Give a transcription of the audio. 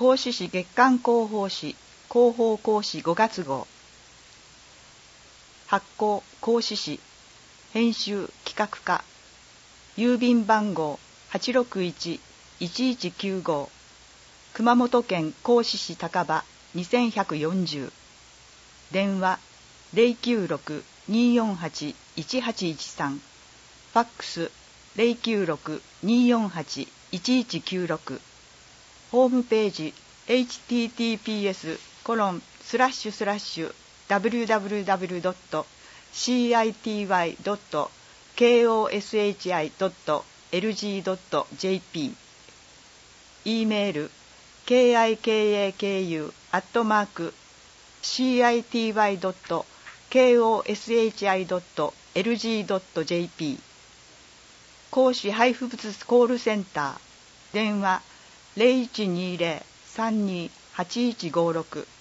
甲子市月刊広報誌広報講師5月号。発行甲子市、編集企画課、郵便番号861-1195、熊本県甲子市高場2140、電話096-248-1813、ファックス096-248-1196、ホームページ https://www.city.koshi.lg.jp、 E メール kikaku@city.koshi.lg.jp、 甲子配布物コールセンター、電話0120-32-8156